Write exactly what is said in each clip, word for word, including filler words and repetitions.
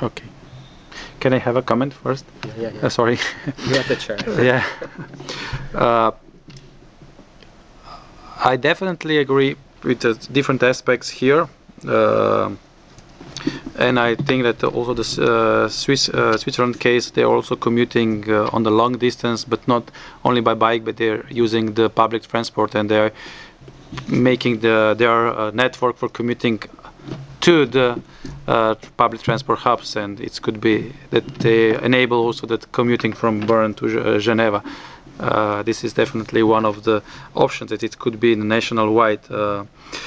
Okay. Can I have a comment first? Yeah, yeah, yeah. Uh, sorry. You have the chair. Yeah. Uh, I definitely agree with the different aspects here. Uh, and I think that also the uh, Swiss uh, Switzerland case, they are also commuting uh, on the long distance, but not only by bike, but they're using the public transport, and they're making the their uh, network for commuting to the uh, public transport hubs, and it could be that they enable also that commuting from Bern to uh, Geneva. Uh, this is definitely one of the options that it could be national-wide. Uh,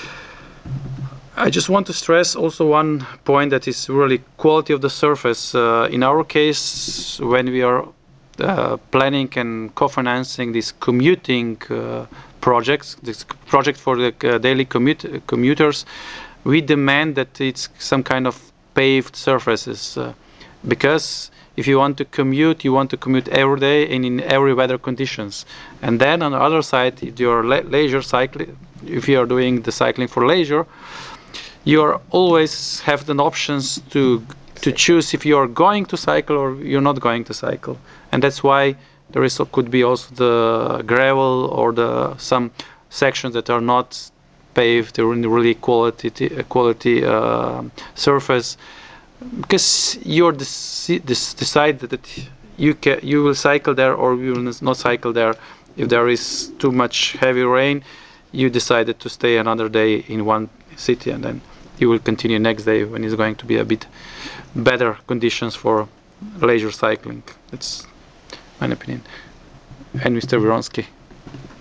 I just want to stress also one point that is really quality of the surface. Uh, in our case, when we are uh, planning and co-financing these commuting uh, projects, this project for the uh, daily commute commuters, we demand that it's some kind of paved surfaces, uh, because if you want to commute, you want to commute every day and in every weather conditions. And then on the other side, if you're le leisure cycling, if you are doing the cycling for leisure, you are always have the options to to choose if you are going to cycle or you're not going to cycle, and that's why there is could be also the gravel or the some sections that are not paved or in really quality quality uh, surface, because you're decide that you can you will cycle there or you will not cycle there. If there is too much heavy rain, you decided to stay another day in one city, and then you will continue next day when it's going to be a bit better conditions for leisure cycling. That's my opinion. And Mister Vronsky.